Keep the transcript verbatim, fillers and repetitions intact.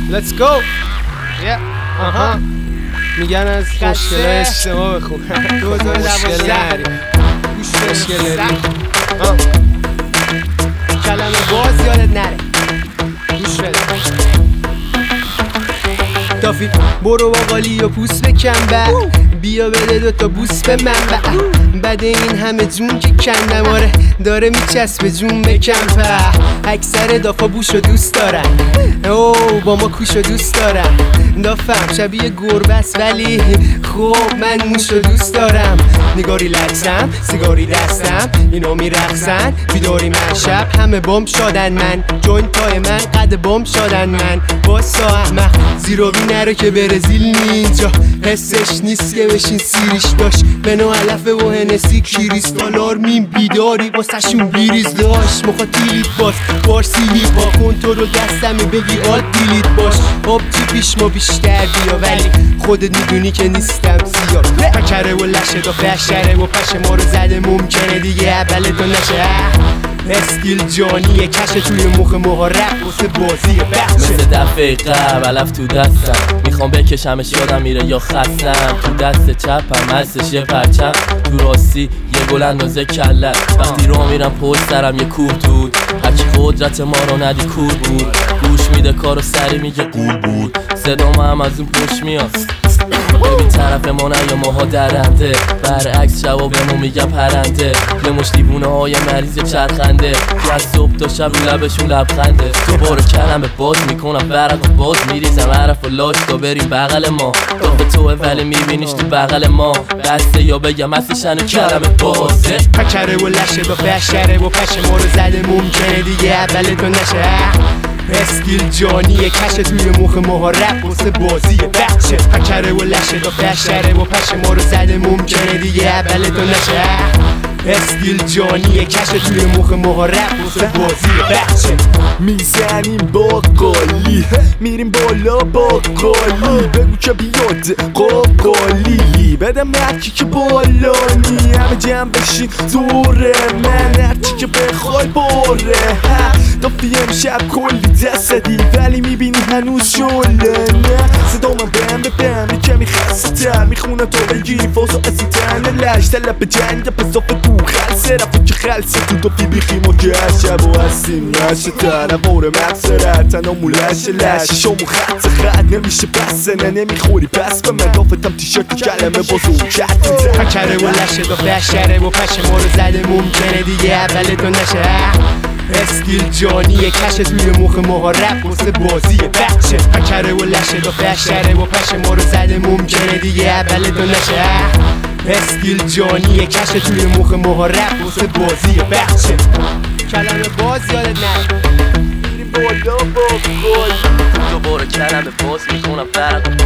Let's go. Yeah. آها. میگن از مشکل اجتماع بخون. دو هزار و دوازده. مشکل نداری. کلمه باز یادت نره. گوش بده. تافی برو باقالی و پوست بکن بر بیا بده دوتا بوس به من بعد این همه جون که کندم آره داره میچسبه جون بکن په اکثر دافا بوشو دوست دارن او با ما کوشو دوست دارم دافم شبیه گربه است ولی خوب من موشو دوست دارم نگاری لکسم سیگاری دستم اینا میرقصن بیداری من شب همه بام شدن من جوینتای من قد بام شدن من باسا احمق زیروی نره که برزیل نینجا حسش نیست که بشین سیریش داشت منو علفه و هنسی کریستالار مین بیداری واسه شون بیریز داشت مخاطیلیت باز بارسیلی با کنترل دستمی بگی آد دیلیت باش آب چی پیش ما بیشتر بیا ولی خودت میدونی که نیستم زیاد پکره و لشه دا فشره و پش ما رو زده ممکنه دیگه اوله تو نشه استیل جانیه کشه توی مخ مهارب واسه بازی بچه مثل دفعه قبل علف تو دستم میخوام بکشمش یادم میره یا خستم تو دست چپم هستش یه پرچم تو راستی یه گل اندازه کلت وقتی رو میرم پشت سرم یه کوه دود هرکی قدرت ما رو ندی کور بود گوش میده کارو سری میگه قول بود صدام هم از اون پشت میاد ببین طرف ما نه یا ماها درنده برعکس جوابمو میگم پرنده یه مش دیوونه های مریض چرخنده که از صبح تا شب رو لبشون لبخنده دوباره کلمه باز میکنم ورق باز میریزم حرف و لاش تا بریم بغل ما تا به توه ولی میبینیش تو بغل ما بسته یا بگم اصلشن کلمه بازه پکره و لشه با فشره و پش ما رو زده ممکنه دیگه اوله تو نشه استیل جانیه کشه توی مخ مهارب واسه بازی بچه پکره و لشه دا فشره و پش ما رو زده ممکنه دیگه اوله تو نشه استیل جانیه کشه توی مخ مهارب واسه بازی بچه میزنیم با قالی میریم بالا با قالی بگو که بیاد قالی بدم هرکی که بالانی همه جمع بشین دوره من هرچی که بخوای باره دافی امشب کلی دست دی ولی میبینی هنوز شله نه صدا من بهم به بهم یه کمی خسته تر میخونه تو بگیری فازو ازی تنه لش طلب جنگ پزافه تو خلصه رفت که خلصه تو دافی بیخیم و که شب و هستیم نشه تنوار مقصره تنامو لشه لشه شامو خط خط نمیشه بسه نه نمیخوری پس به من دافتم تیشرت کلمه بازو کت پکره و لشه دا فشره و پش ما رو زده ممکنه دیگه اوله تو نشه استیل جانیه کشه توی مخ مهارب واسه بازی بچه پکره و لشه دا فشره و پش ما رو زده ممکنه دیگه اوله تو نشه استیل جانیه کشه توی مخ مهارب واسه بازی بچه کلمه باز یادت نره میریم بالا با گل دوباره کلمه باز میکنم ورق